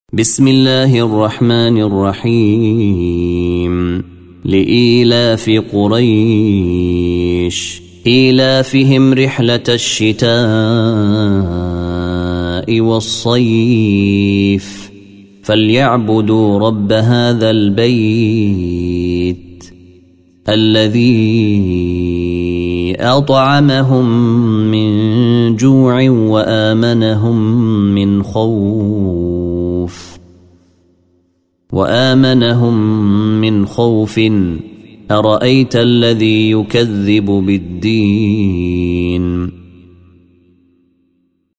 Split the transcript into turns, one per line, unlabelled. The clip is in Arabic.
بسم الله الرحمن الرحيم لإيلاف قريش إيلافهم رحلة الشتاء والصيف فليعبدوا رب هذا البيت الذي أطعمهم من جوع وآمنهم من خوف أرأيت الذي يكذب بالدين